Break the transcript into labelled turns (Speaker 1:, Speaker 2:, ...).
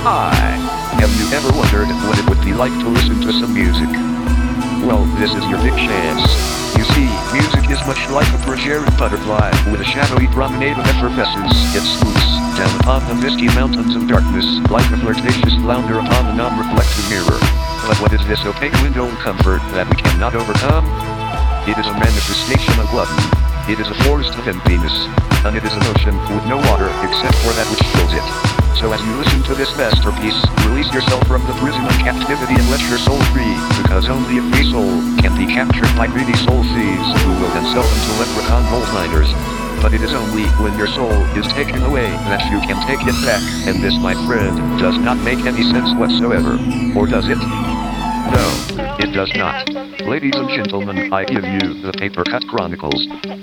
Speaker 1: Hi! Have you ever wondered what it would be like to listen to some music? Well, this is your big chance. You see, music is much like a fragile butterfly with a shadowy promenade of effervescence. It swoops down upon the misty mountains of darkness like a flirtatious flounder upon a non-reflective mirror. But what is this opaque window of comfort that we cannot overcome? It is a manifestation of gluttony. It is a forest of emptiness. And it is an ocean with no water except for that which fills it. So as you listen to this masterpiece, release yourself from the prison of captivity and let your soul free, because only a free soul can be captured by greedy soul thieves who will then sell them to leprechaun gold miners. But it is only when your soul is taken away that you can take it back, and this, my friend, does not make any sense whatsoever. Or does it? No, it does not. Ladies and gentlemen, I give you the Paper Cut Chronicles.